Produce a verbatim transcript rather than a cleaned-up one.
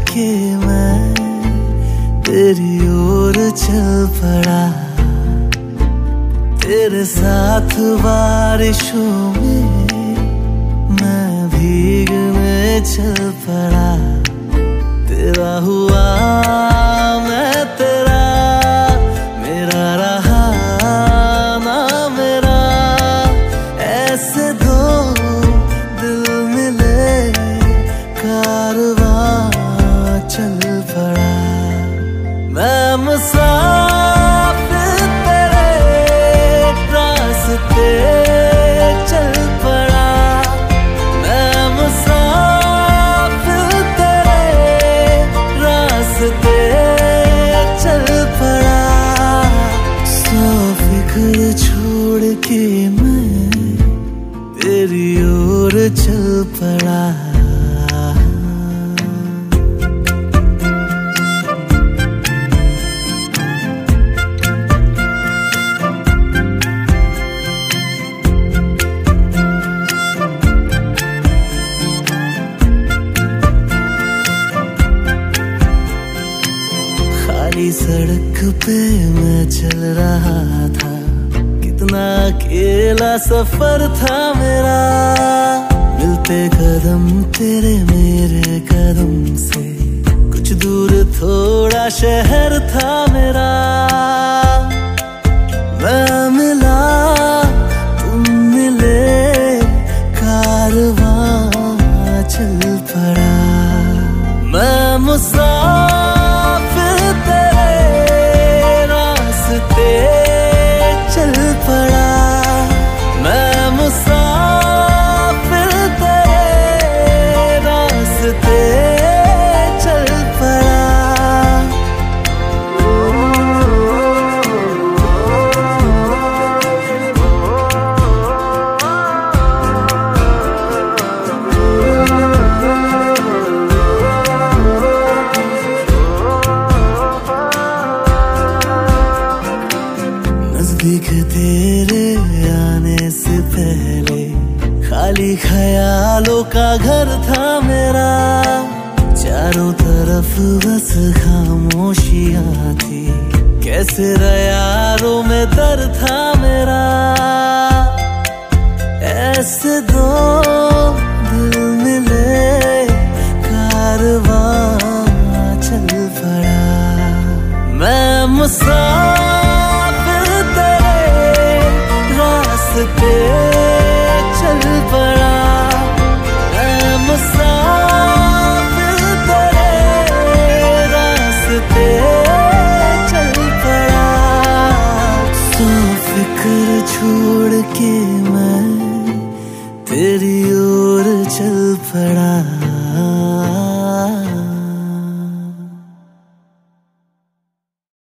के मैं तेरी ओर चल पड़ा, तेरे साथ बारिशों में मैं भीगने चल पड़ा। तेरा हुआ मैं तेरा, मेरा रहा ना मेरा, ऐसे दो दिल मिले कारवां चल पड़ा। मैं मुसाफिर तेरे रास्ते चल पड़ा, मैं मुसाफिर तेरे रास्ते चल पड़ा। सौ फिक्र छोड़ के मैं तेरी ओर चल पड़ा। खाली सड़क पे मैं चल रहा था, कितना अकेला सफर था मेरा। मिलते कदम तेरे मेरे कदम से, कुछ दूर थोड़ा शहर था मेरा। मैं मिला तुम मिले कारवां चल पड़ा। मैं मुसाफिर तेरे रास्ते चल पड़ा, मैं मुसाफिर तेरे रास्ते चल पड़ा। नजदीक तेरे आने से पहले खाली ख्यालों का घर था मेरा। चारों तरफ बस खामोशियां थी, कैसे यारों में दर्द था मेरा। ऐसे दो दिल मिले कारवां चल पड़ा। मैं मुसाफिर तेरे रास्ते चल पड़ा, मैं मुसाफिर तेरे रास्ते चल पड़ा। सौ फिक्र छोड़ के मैं तेरी ओर चल पड़ा।